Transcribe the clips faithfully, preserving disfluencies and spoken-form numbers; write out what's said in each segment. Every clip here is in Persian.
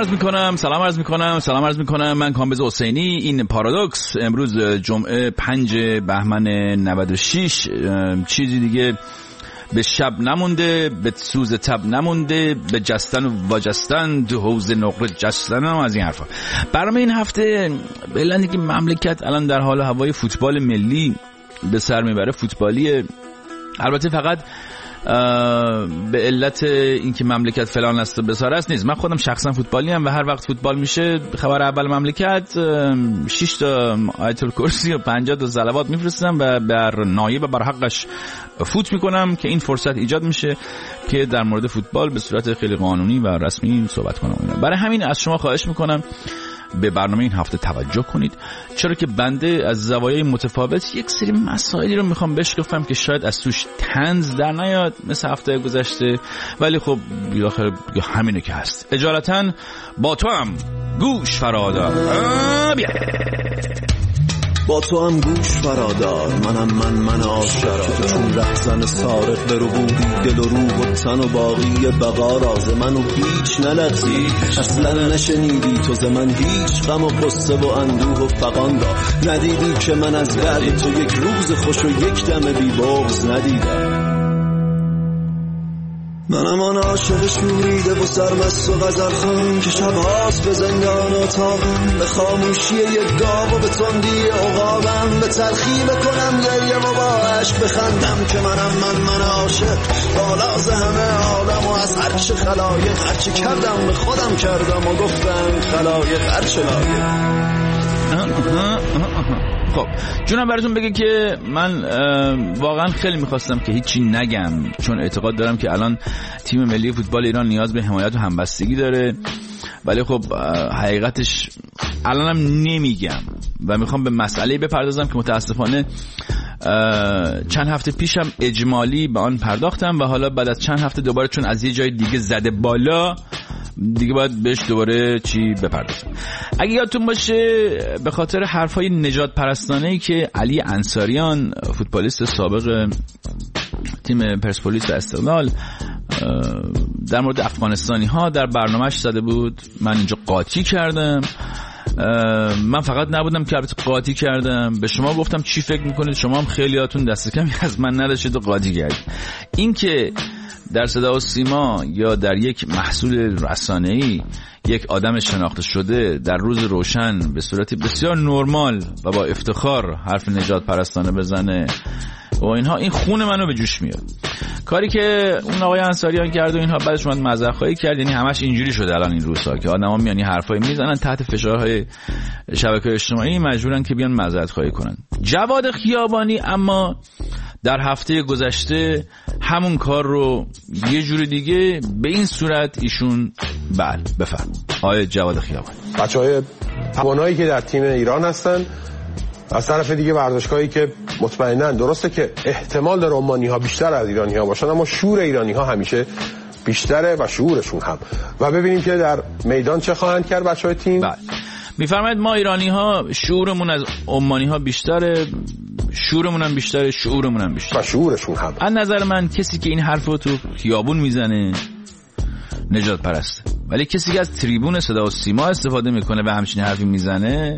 عرض میکنم سلام عرض میکنم سلام عرض میکنم من کامبیز حسینی. این پارادوکس امروز جمعه پنج بهمن نود و شش. چیزی دیگه به شب نمونده، به سوز تب نمونده، به جستن و واجستن تو حوض نقره جستن و از این حرفا. برنامه این هفته بلندی که مملکت الان در حال هوای فوتبال ملی به سر میبره فوتبالیه. البته فقط به علت اینکه مملکت فلان است و بسار است نیست. من خودم شخصا فوتبالی ام و هر وقت فوتبال میشه خبر اول مملکت شش تا آیت الکرسی و پنجاه تا صلوات میفرستم و بر نایب و بر حقش فوت میکنم که این فرصت ایجاد میشه که در مورد فوتبال به صورت خیلی قانونی و رسمی صحبت کنم. برای همین از شما خواهش میکنم به برنامه این هفته توجه کنید، چرا که بنده از زوایای متفاوت یک سری مسائلی رو میخوام بشکافم که شاید از توش طنز در نیاد مثل هفته گذشته، ولی خب بالاخره همینه که هست. اجالتا با تو هم گوش فرادار. با تو هم گوش فرادار، منم من من آشکار، چون رهزن سارق به رو بودی دل و روح و تن و باقی بقا راز منو هیچ نلغزی. اصلا نشنیدی تو ز من هیچ غم و قصه و اندوه و فغان را ندیدی که من از بعد تو یک روز خوش و یک دم بی بغض ندیدم. منم آن عاشق شوریده و سرمست و غزل خوان که شبهاست به زندان اتاقم، به خاموشی یک گاو و به تندی عقابم، به تلخی بکنم گریه و با عشق بخندم که منم من من عاشق بالاز همه عالم و از هرچه خلایق هرچه کردم به خودم کردم و گفتم خلایق هرچه لایق. خب جونم براتون بگه که من واقعا خیلی میخواستم که هیچی نگم، چون اعتقاد دارم که الان تیم ملی فوتبال ایران نیاز به حمایت و همبستگی داره، ولی خب حقیقتش الانم نمیگم و میخوام به مسئله بپردازم که متاسفانه چند هفته پیشم اجمالی به آن پرداختم و حالا بعد از چند هفته دوباره چون از یه جای دیگه زده بالا دیگه باید بهش دوباره چی بپردازم. اگه یادتون باشه به خاطر حرفای نجات پرستانه‌ای که علی انصاریان فوتبالیست سابق تیم پرسپولیس و استقلال در مورد افغانستانی ها در برنامهش زده بود، من اینجا قاطی کردم. من فقط نبودم که البته قاطی کردم، به شما گفتم چی فکر میکنید، شما هم خیلیاتون دست کمی از من نداشتید و قاطی کردید. این که در صدا و سیما یا در یک محصول رسانه‌ای یک آدم شناخته شده در روز روشن به صورتی بسیار نرمال و با افتخار حرف نجات پرستانه بزنه و اینها، این خون منو به جوش میاد. کاری که اون آقای انصاریان کرد و اینها بعدش اومد معذرت خواهی کرد، یعنی همش اینجوری شده الان این روزها که آدما میان این حرفای میزنن تحت فشارهای شبکه‌های اجتماعی مجبورن که بیان معذرت خواهی کنن. جواد خیابانی اما در هفته گذشته همون کار رو یه جور دیگه به این صورت ایشون بله بفرم آقای جواد خیابانی. بچهای توانایی که در تیم ایران هستن، از طرف دیگه ورزشگاهی که مطمئناً درسته که احتمال داره عمانی ها بیشتر از ایرانی ها باشن، اما شعور ایرانی ها همیشه بیشتره و شعورشون هم. و ببینیم که در میدان چه خواهند کرد بچهای تیم. بله میفرمایید ما ایرانی ها شعورمون از عمانی ها بیشتره، شعورمون هم بیشتره، شعورمون هم بیشتره و شعورشون هم. از نظر من کسی که این حرفو تو خیابون میزنه نجات پرسته، ولی کسی که از تریبون صدا و سیما استفاده میکنه و همچین حرفی میزنه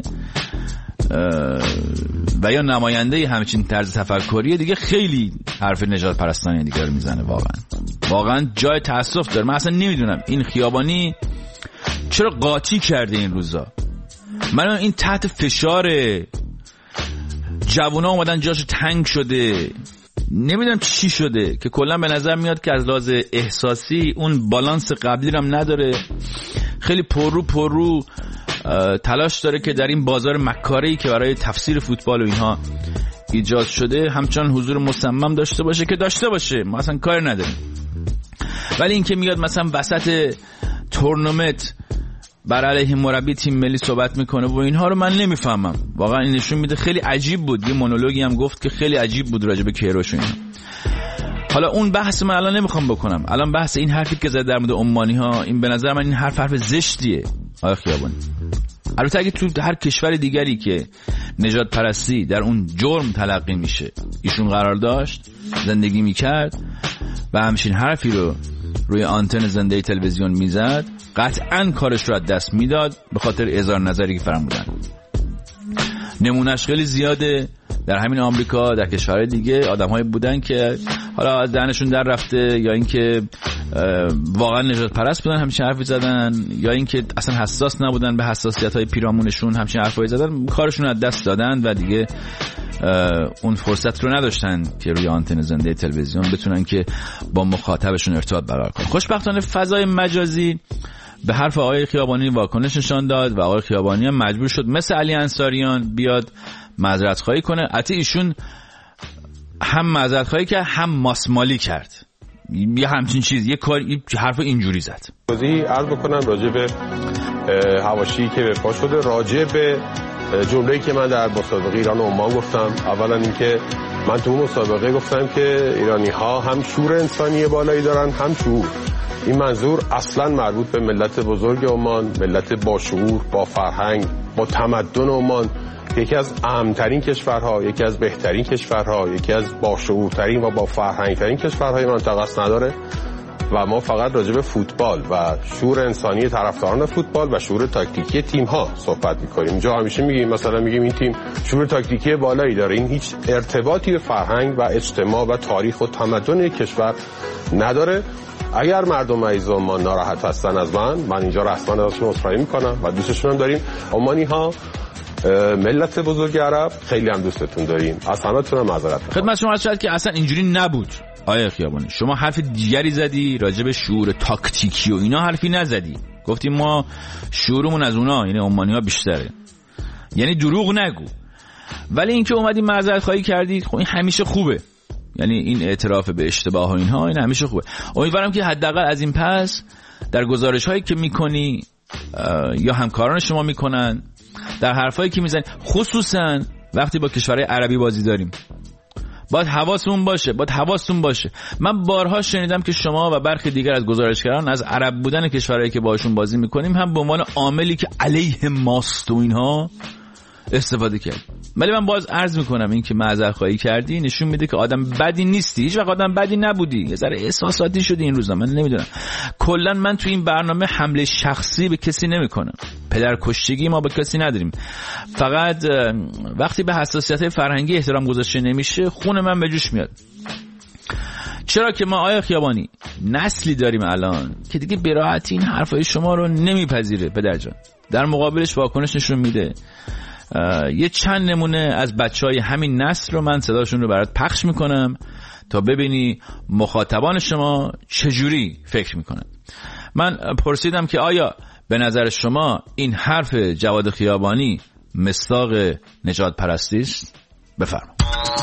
و یا نماینده همچین طرز تفکریه دیگه خیلی حرف نجات پرستانه دیگه رو میزنه. واقعا واقعا جای تأسف داره. من اصلا نمیدونم این خیابانی چرا قاطی کرده این روزا. من این تحت فشار جوونا اومدن جاشو تنگ شده، نمیدونم چی شده که کلا به نظر میاد که از لحاظ احساسی اون بالانس قبلی رو هم نداره، خیلی پررو پررو تلاش داره که در این بازار مکاره‌ای که برای تفسیر فوتبال و اینها ایجاد شده همچنان حضور مصمم داشته باشه که داشته باشه، ما اصلا کار نداریم. ولی این که میاد مثلا وسط تورنمنت بر علیه مربی تیم ملی صحبت میکنه و اینها رو من نمیفهمم. واقعا این نشون میده خیلی عجیب بود. یه مونولوگی هم گفت که خیلی عجیب بود راجع به کیروش و اینا. حالا اون بحث من الان نمیخوام بکنم. الان بحث این حرفی که زد در مورد عمانی ها، این به نظر من این حرف حرف زشتیه آقای خیابانی. البته اگه تو هر کشور دیگری که نجات پرستی در اون جرم تلقی میشه ایشون قرار داشت، زندگی میکرد و همچین حرفی رو روی آنتن زنده تلویزیون میزد قطعاً کارش رو از دست میداد به خاطر اظهار نظری که فرمودن. نمونهش خیلی زیاده در همین آمریکا، در کشورهای دیگه آدم‌هایی بودن که حالا از دهنشون در رفته یا اینکه واقعا نجات پرست بودن همچین حرفی زدن، یا اینکه اصلا حساس نبودن به حساسیت‌های پیرامونشون همچین حرفایی زدن، کارشون از دست دادن و دیگه اون فرصت رو نداشتن که روی آنتن زنده تلویزیون بتونن که با مخاطبشون ارتباط برقرار کنن. خوشبختانه فضای مجازی به حرف آقای خیابانی واکنش نشان داد و آقای خیابانی هم مجبور شد مثل علی انصاریان بیاد معذرت خواهی کنه. البته ایشون هم معذرت خواهی کرد هم ماسمالی کرد، یه همچین چیز، یه کار، یه حرف اینجوری زد. توضیح عرض بکنم راجع به حواشی که به پا شده، راجع به جمله‌ای که من در مسابقه ایران و عمان گفتم. اولا اینکه من تو مسابقه گفتم که ایرانی‌ها هم شور انسانی بالایی دارن هم شعور. این منظور اصلا مربوط به ملت بزرگ عمان، ملت با شعور، با فرهنگ، با تمدن عمان، یکی از اهمترین کشورها، یکی از بهترین کشورها، یکی از با شعورترین و با فرهنگترین کشورهای منطقه است نداره. و ما فقط راجع به فوتبال و شعور انسانی طرفداران فوتبال و شعور تاکتیکی تیم‌ها صحبت می‌کنیم. اینجا همیشه میگیم مثلا میگیم این تیم شعور تاکتیکی بالایی داره، این هیچ ارتباطی به فرهنگ و اجتماع و تاریخ و تمدن یک کشور نداره. اگر مردم عزیز عمان ناراحت هستن از من، من اینجا رسما ازشون عذرخواهی می‌کنم و دوستشون هم داریم. عمانی‌ها ملت بزرگ عرب خیلی هم دوستتون داریم. از همتون هم معذرت می‌خوام. خدمت شما شاید که اصلا اینجوری نبود. آیه خیابانی شما حرف دیگری زدی راجع به شعور تاکتیکی و اینا حرفی نزدی. گفتیم ما شعورمون از اونا یعنی عمانی‌ها بیشتره. یعنی دروغ نگو. ولی اینکه اومدی معذرت خواهی کردی خب این همیشه خوبه. یعنی این اعتراف به اشتباه و اینها این همیشه خوبه. امیدوارم که حداقل از این پس در گزارش‌هایی که می‌کنی یا همکاران شما می‌کنن، در حرفایی که می‌زنی، خصوصا وقتی با کشورهای عربی بازی داریم، باید حواسمون باشه، باید حواستون باشه. من بارها شنیدم که شما و برخی دیگر از گزارشگران از عرب بودن کشورهایی که باشون بازی میکنیم هم به عنوان عاملی که علیه ماست و اینها استفاده کرد. ولی من باز عرض میکنم این که معذرت خواهی کردی نشون میده که آدم بدی نیستی، هیچ وقت آدم بدی نبودی، یه ذره احساساتی شدی این روزا. من نمیدونم، کلا من تو این برنامه حمله شخصی به کسی نمیکنم، پدرکشتگی ما به کسی نداریم، فقط وقتی به حساسیت فرهنگی احترام گذاشته نمیشه خون من به جوش میاد. چرا که ما آیه خیابانی نسلی داریم الان که دیگه به راحتی این حرفای شما رو نمیپذیره پدرجان، در مقابلش واکنش نشون میده. یه چند نمونه از بچهای همین نسل رو من صداشون رو برات پخش میکنم تا ببینی مخاطبان شما چجوری فکر میکنن. من پرسیدم که آیا به نظر شما این حرف جواد خیابانی مصداق نجات پرستی است؟ بفرمایید.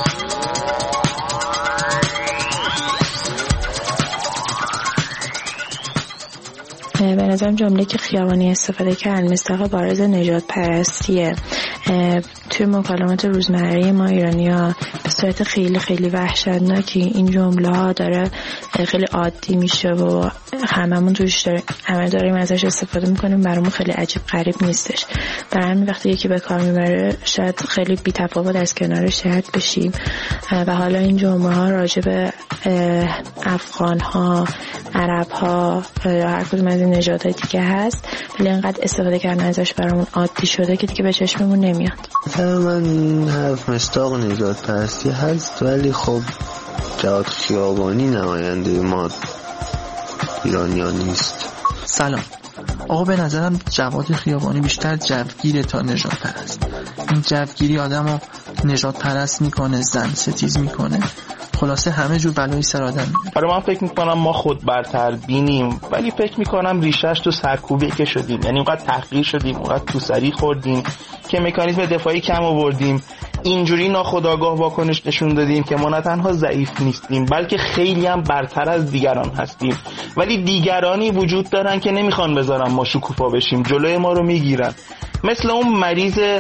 به نظرم جمله که خیابانی استفاده کرد مصداق بارز نجات پرستیه. توی مکالمات روزمره ما ایرانی‌ها به صورت خیلی خیلی وحشتناکی این جمله ها داره خیلی عادی میشه و هممون توش داره همه داریم ازش استفاده میکنیم، برامون خیلی عجیب غریب نیستش. برای همین وقتی یکی به کار میبره شاید خیلی بی‌تفاوت از کنارش رد بشیم و حالا این جمله ها راجع به افغان ها، عرب ها، هر کدوم از این نژادهای دیگه هست، ولی اینقدر استفاده کردن ازش برامون عادی شده که دیگه به چشممون نمیاد. من این حرف مصداق نجات پرستی هست، ولی خب جواد خیابانی نماینده ما ایرانیان نیست. سلام آقا، به نظرم جواد خیابانی بیشتر جوگیره تا نجات پرست. این جوگیری آدم رو نجات پرست میکنه، زن ستیز میکنه، خلاصه همه جور بلایی سر آدم میاره. آره من فکر میکنم ما خود برتر بینیم، ولی فکر میکنم ریشش تو سرکوبی که شدیم، یعنی اونقدر تحقیر شدیم، اونقدر تو سری خوردیم که مکانیزم دفاعی کم آوردیم، اینجوری ناخودآگاه واکنش نشون دادیم که ما نه تنها ضعیف نیستیم بلکه خیلی هم برتر از دیگران هستیم، ولی دیگرانی وجود دارن که نمیخوان بذارن ما شکوفا بشیم، جلوی ما رو میگیرن. مثل اون مریض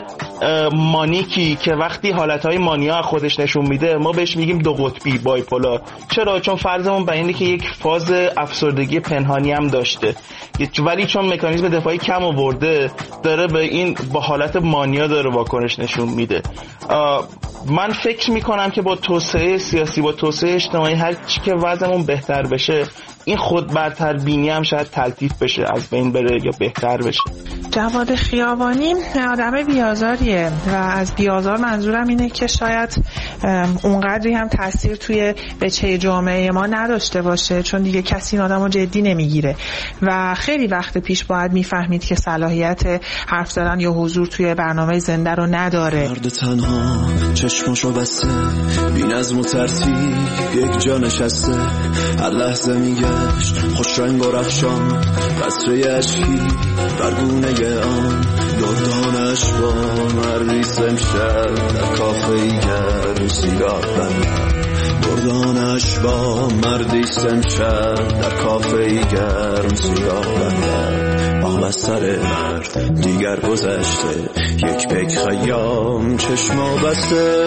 مانیکی که وقتی حالتهای مانیا خودش نشون میده ما بهش میگیم دو قطبی بایپولار. چرا؟ چون فرضمون بر اینه که یک فاز افسردگی پنهانی هم داشته، ولی چون مکانیزم دفاعی کم آورده داره به این با حالت مانیا داره واکنش نشون میده. من فکر میکنم که با توسعه سیاسی، با توسعه اجتماعی، هر چی که وضعمون بهتر بشه این خود برتر بینی هم شاید تلطیف بشه، از بین بره یا بهتر بشه. جواد خیابانی آدم بیازاریه و از بیازار منظورم اینه که شاید اونقدری هم تاثیر توی بچه جامعه ما نداشته باشه، چون دیگه کسی این آدمو جدی نمیگیره و خیلی وقت پیش باید میفهمید که صلاحیت حرف زدن یا حضور توی برنامه زنده رو نداره. مرد تنها چشمشو بسته، بی‌نظم و ترتیب یک جا نشسته، هر لحظه میگشت خوش رنگ و رخشان، قطره اشکی برگونه آن دردانش با مردی سمشب در کافه ای گرم سیگار بندم، دردانش با مردی سمشب در کافه ای گرم سیگار بندم، آه بستر مرد دیگر گذشته، یک پک خیام چشما بسته.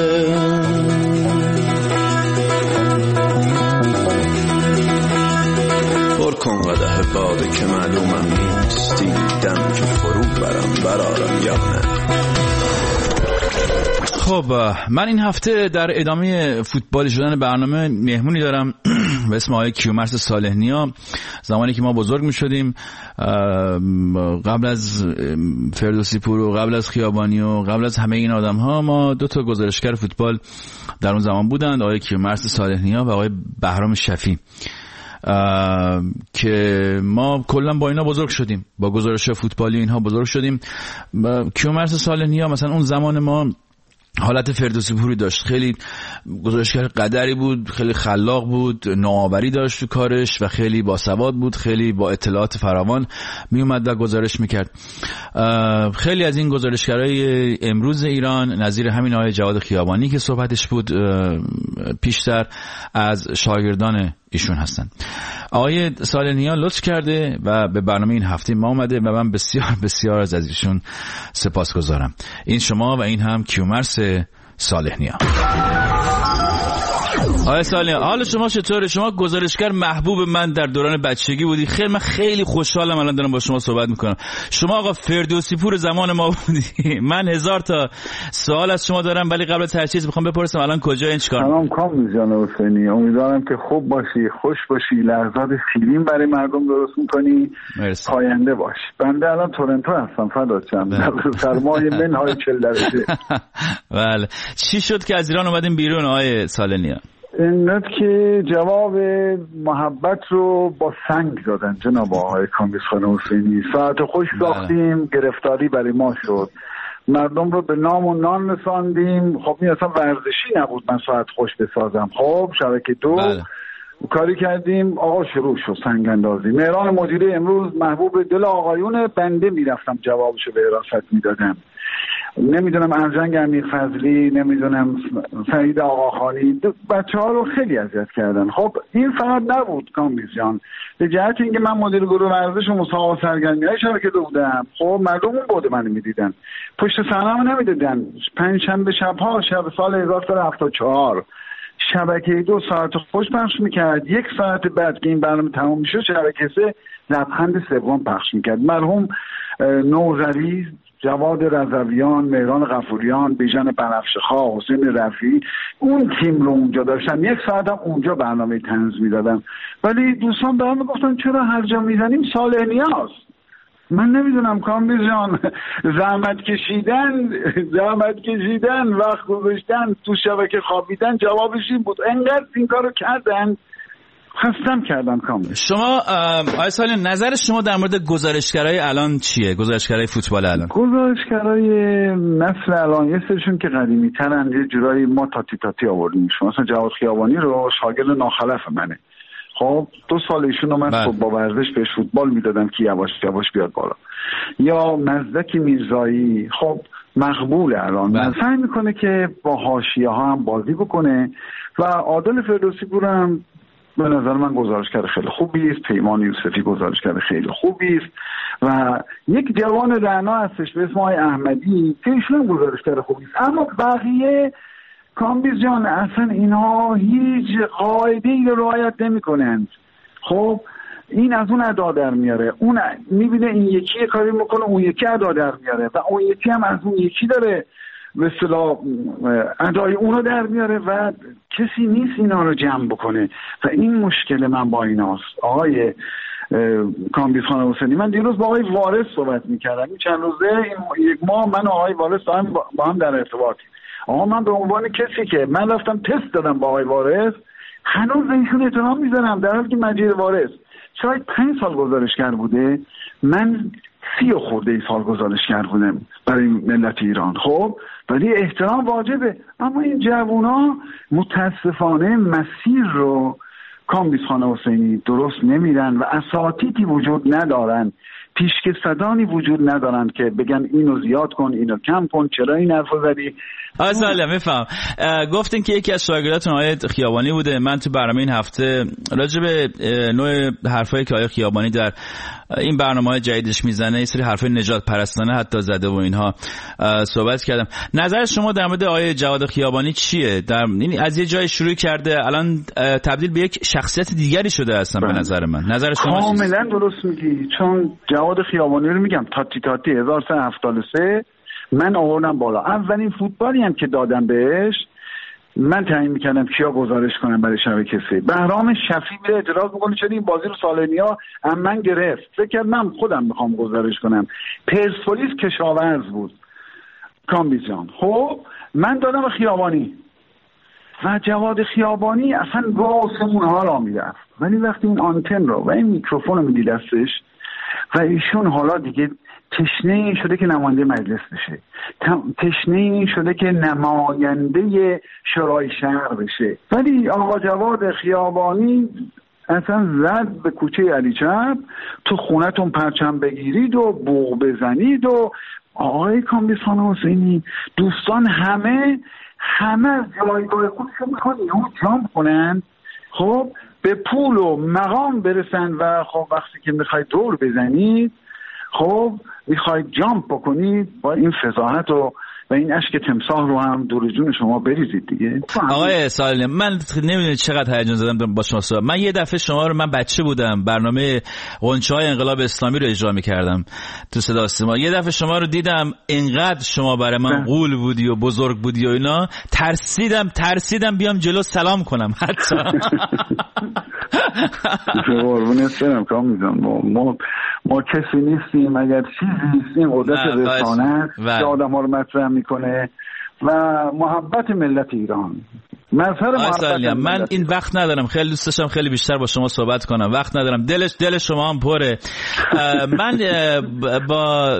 پر کن قدح باده که معلومم نیست، دیدم که فرو برم برارم یا نه. خب من این هفته در ادامه فوتبال شدن برنامه مهمونی دارم به اسم آقای کیومرث صالح‌نیا. زمانی که ما بزرگ می شدیم، قبل از فردوسی پور و قبل از خیابانی و قبل از همه این آدم ها، ما دو تا گزارشگر فوتبال در اون زمان بودند، آقای کیومرث صالح‌نیا و آقای بهرام شفیع، که ما کلا با اینا بزرگ شدیم، با گزارش فوتبالی اینها بزرگ شدیم. کیومرث صالح‌نیا مثلا اون زمان ما حالت فردوسی پوری داشت، خیلی گزارشگر قدری بود، خیلی خلاق بود، نوآوری داشت تو کارش و خیلی باسواد بود، خیلی با اطلاعات فراوان می اومد و گزارش میکرد. خیلی از این گزارشگرای امروز ایران نظیر همین آقای جواد خیابانی که صحبتش بود پیشتر از شاگردان ایشون هستن. آقای صالح‌نیا لطف کرده و به برنامه این هفته ما اومده و من بسیار بسیار از ایشون سپاسگزارم. این شما و این هم کیومرث صالح‌نیا. آقای صالح‌نیا، حال شما چطوره؟ شما گزارشگر محبوب من در دوران بچگی بودی. خیلی من خیلی خوشحالم الان دارم با شما صحبت میکنم. شما آقا فردوسی پور زمان ما بودی. من هزار تا سوال از شما دارم، ولی قبل از هر چیز میخوام بپرسم الان کجا این چیکار؟ سلام کامل جان حسینی، امیدوارم که خوب باشی، خوش باشی، لحظات فیلم برای مردم درست میکنی، پاینده باش. بنده الان تورنتو هستم، فدات شم، در سرمای منهای چهل درجه. بله، چی شد که از ایران اومدیم بیرون آقای صالح‌نیا؟ اینقدر که جواب محبت رو با سنگ دادن جناب آقای کامبیز خان حسینی. ساعت خوش ساختیم، گرفتاری برای ما شد، مردم رو به نام و نان رساندیم. خب این اصلا ورزشی نبود من ساعت خوش بسازم. خب شبکه دو بله. کاری کردیم، آقا شروع شد سنگ اندازی. مهران مدیره امروز محبوب دل آقایون، بنده میرفتم جوابشو به حراست میدادم. نمیدونم ارجنگ امیر فضلی، نمیدونم سعید آقاخانی، بچه ها رو خیلی اذیت کردن. خب این فقط نبود کامبیز جان، به جهت اینکه من مدیر گروه ورزش و مسابقات سرگرمی های شبکه دو بودم، خب مردم اون بود منو میدیدن، پشت صحنه هم نمیدیدن. پنجشنبه شبها شب سال هزار و سیصد و هفتاد و چهار شبکه دو ساعت خوش پخش میکرد، یک ساعت بعد که این برنامه تمام میشد شبکه سه لبخند سوم پخش میکرد. مرحوم نوذری، جواد رضویان، مهران غفوریان، بیژن بنفشه‌خواه، حسین رفیعی، اون تیم رو اونجا داشتن. یک ساعت هم اونجا برنامه طنز میدادم، ولی دوستان به من میگفتن چرا هر جا میزنیم صالح‌نیاست. من نمیدونم کامبیز جان، زحمت کشیدن زحمت کشیدن وقت گذاشتن تو شبکه خوابیدن، جوابش این بود. انقدر این کارو کردن خستم کردن کامل. شما آقای صالح‌نیا نظر شما در مورد گزارشگرای الان چیه؟ گزارشگرای فوتبال الان؟ گزارشگرای نسل الان یه سرشون که قدیمی ترن، یه جورایی ما تاتی تاتی آوردیم. شما مثلا جواد خیابانی رو شاگرد ناخلف منه. خب دو سال ایشون رو من خب با ورزش بهش فوتبال میدادم که یواش یواش بیاد بالا. یا مزدک میرزایی، خب مقبول الان من سعی میکنه که با حاشیه ها هم بازی بکنه و عادل فردوسی پور هم به نظر من گزارشگر خیلی خوبی است، پیمان یوسفی گزارشگر خیلی خوبی است و یک جوان رعنا هستش به اسم آقای احمدی که ایشون گزارشگر خوبی است، اما بقیه کامبیز جان اصلا اینا هیچ قاعده ای رو رعایت نمی کنند. خب این از اون ادا در میاره، اون میبینه این یکی کاری میکنه اون یکی ادا در میاره و اون یکی هم از اون یکی داره به اصطلاح ادای اونو در میاره و کسی نیست اینا رو جمع بکنه و این مشکل من با ایناست. آقای کامبیز خان حسینی، من دیروز با آقای وارث صحبت میکردم این چند روزه، این یک ماه من و آقای وارث با هم در ارتباطیم. آقا من به عنوان کسی که من رفتم تست دادم با آقای وارث هنوز ایشون احترام میذارم، در حالی که مجید وارث شاید پنج سال گزارشگر بوده، من سی و خورده ای سال گزارشگر بودم برای ملت ایران. خب ولی احترام واجبه، اما این جوونا متاسفانه مسیر رو کامبیز خان حسینی درست نمیرن و اساتیدی وجود ندارن، پیشکسوتانی وجود ندارن که بگن اینو زیاد کن اینو کم کن، چرا این حرفو زدی. آقای سالم میفهم گفتین که یکی از شاگرداتون آقای خیابانی بوده. من تو برنامه این هفته راجع به نوع حرفایی که آقای خیابانی در این برنامه‌های جدیدش میزنه، یه سری حرفای نجات پرستانه حتی زده و اینها صحبت کردم. نظر شما در مورد آقای جواد خیابانی چیه؟ در این از یه جای شروع کرده الان تبدیل به یک شخصیت دیگری شده هستن به نظر من. نظر شما چیه؟ کاملا درست میگی، چون جواد خیابانی رو میگم تاتی تاتی هزار و سیصد و هفتاد و سه من آوردم بالا. اولین فوتبالی هم که دادم بهش من تعیین میکردم کیا گزارش کنم برای شبکه سه. بهرام شفیع میره اعتراض میکنه چرا این بازی رو سالنیا هم من گرفت، فکر کردم من خودم میخوام گزارش کنم. پرسپولیس کشاورز بود کامبیز جان، خب من دادم به خیابانی و جواد خیابانی اصلا واسمون حالا میرفت، ولی وقتی این آنتن رو و این میکروفون رو میدی دستش و ایشون حالا دیگه تشنه این شده که نماینده مجلس بشه، تشنه این شده که نماینده شورای شهر بشه، ولی آقا جواد خیابانی اصلا زد به کوچه علی چپ تو خونتون پرچم بگیرید و بوق بزنید و آقای کامبیز خان حسینی دوستان همه همه از جایگاه خودشون میخوان یهو جامپ کنن، خب به پول و مقام برسن و خب وقتی که میخواید دور بزنید خب میخواید جامپ بکنید با این فضاحت و و این اشک تمساح رو هم دور جون شما بریزید دیگه. آقای سالم من نمیدونید چقدر هیجان زدم با شما صحبت. من یه دفعه شما رو من بچه بودم برنامه غنچه‌های انقلاب اسلامی رو اجرا می‌کردم تو صدا سیما، یه دفعه شما رو دیدم انقدر شما برای من قول بودی و بزرگ بودی و اینا، ترسیدم ترسیدم بیام جلو سلام کنم حتی. قربونت برم کامیزان، ما ما ما کسی نیستیم، اگر چیزی نیستیم قدرت رسانه که آدم‌ها رو مطرح میکنه و محبت ملت ایران. من این وقت ندارم، خیلی دوست داشتم خیلی بیشتر با شما صحبت کنم، وقت ندارم، دلش دل شما هم پره. من با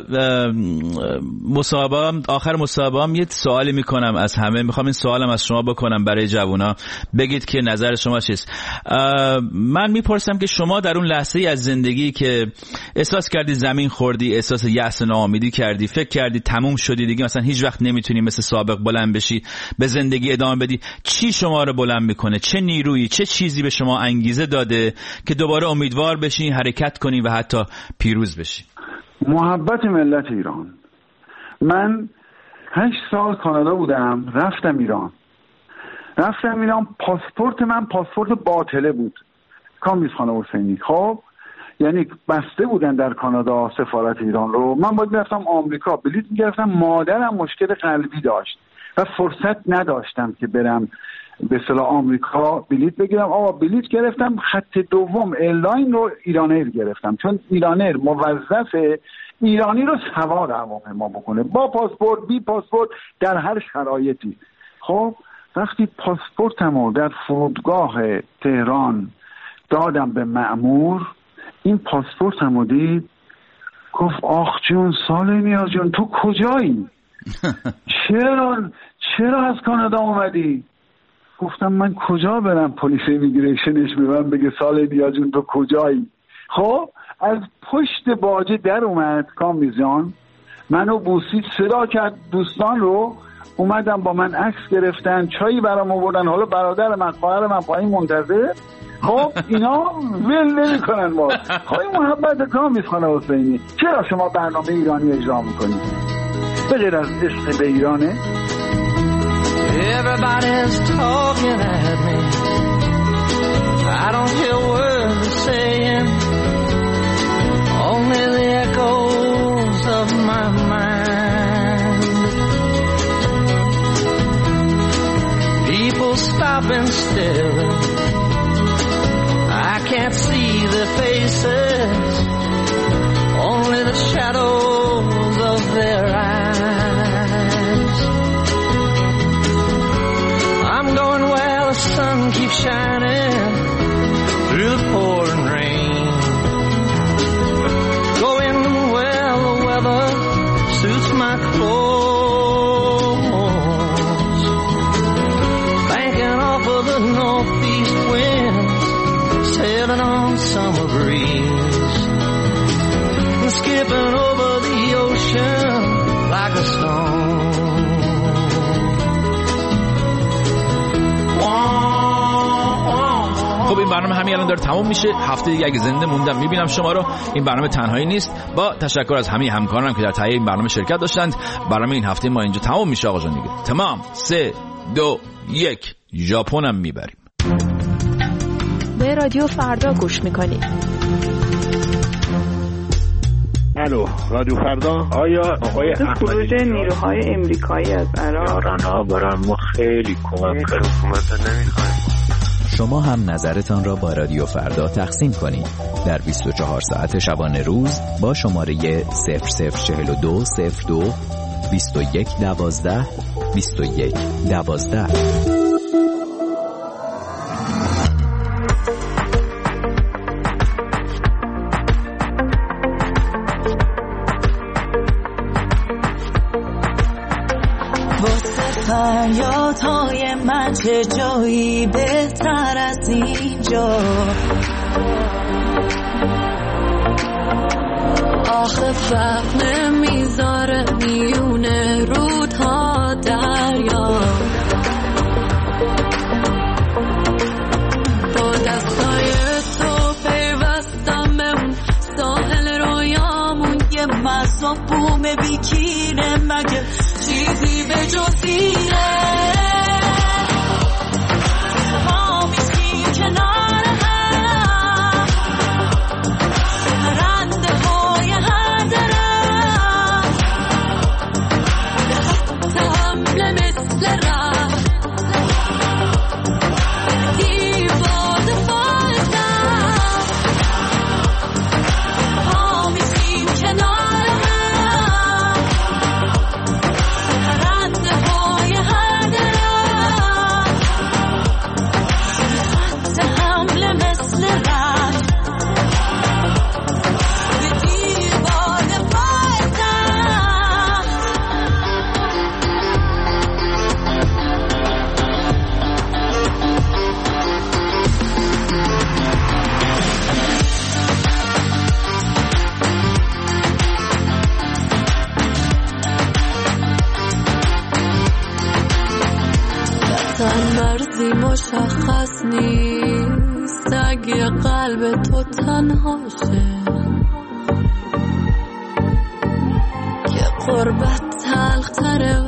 مصاحبه‌ام آخر مصاحبه‌ام یه سوالی میکنم از همه، میخوام این سوالم از شما بکنم برای جوونا، بگید که نظر شما چیست. من میپرسم که شما در اون لحظه ای از زندگی که احساس کردی زمین خوردی، احساس یأس و ناامیدی کردی، فکر کردی تموم شدی دیگه، مثلا هیچ وقت نمیتونی مثل سابق بلند بشی به زندگی ادامه بدی، چی شما رو بلند میکنه؟ چه نیرویی، چه چیزی به شما انگیزه داده که دوباره امیدوار بشی، حرکت کنی و حتی پیروز بشی؟ محبت ملت ایران. من هشت سال کانادا بودم، رفتم ایران رفتم ایران پاسپورت من پاسپورت باطله بود کامبیز خان حسینی. خب یعنی بسته بودن در کانادا سفارت ایران رو، من باید میرفتم آمریکا بلیط میگرفتم، مادرم مشکل قلبی داشت و فرصت نداشتم که برم به اصطلاح آمریکا بلیط بگیرم. آقا بلیط گرفتم، خط دوم ایرلاین رو ایرانیر گرفتم، چون ایرانیر موظف ایرانی رو سوار هواپیما بکنه با پاسپورت بی پاسپورت در هر شرایطی. خب وقتی پاسپورتمو در فرودگاه تهران دادم به مأمور، این پاسپورتمو دید گفت آخ جون سال نیاز جون تو کجایی؟ چرا چرا از کانادا اومدی؟ گفتم من کجا برم پلیس ایمیگریشنش به من بگه سال نیاز جون تو کجایی؟ خب از پشت باجه در اومد کامبیز جان، منو بوسید، صدا کرد دوستان رو، اومدم با من عکس گرفتن، چایی برام آوردن، حالا برادر من خواهر من پایین منتظر خب اینا ول نمی‌کنن ما. خب این محبت کامیز خانم حسینی، چرا شما برنامه ایرانی اجرا می‌کنید به غیر از عشق به ایرانه؟ Everybody's talking at me. I don't hear words they're saying, only the echoes of my mind. People stopping still, I can't see their faces, only the shadows of their eyes. I'm going where the sun keeps shining through the pouring rain, going where the weather suits my clothes, banking off of the northeast winds, sailing on summer breeze, and skipping over the ocean like a stone. خب این برنامه همین الان داره تموم میشه. هفته دیگه اگه زنده موندم میبینم شما رو. این برنامه تنهایی نیست. با تشکر از همه همکارانم که در تهیه این برنامه شرکت داشتند. برنامه این هفته ما اینجا تمام میشه آقا جان دیگه. تمام. سه دو یک ژاپنم میبریم. به رادیو فردا گوش میکنید. الو رادیو فردا. آیا آقای خروج نیروهای امریکایی از عراق یارانها برای ما خیلی کمک کرد. حکومت نمیخوایم. شما هم نظرتان را با رادیو فردا تقسیم کنید در بیست و چهار ساعت شبانه روز با شماره صفر صفر چهل و دو صفر دو بیست و یک دوازده بیست و یک دوازده. فریادهای من چه جایی بهتر از اینجا، آخه فرق نمیذاره میونه رودها دریا، با دستای تو پیوستم به اون ساحل رویامون، یه مرز و بوم بیکینه مگه چیزی به جز اینه. ما میشیم کنار هم، پرنده های هر درم، به خط حمله مثل رم دیوار فایزم. ما میشیم کنار هم، پرنده های هر درم، به خط حمله مثل رم دیوار فایزم. وطن مرزی مشخص نیست اگه قلب تو تنهاشه، که قربت تلختره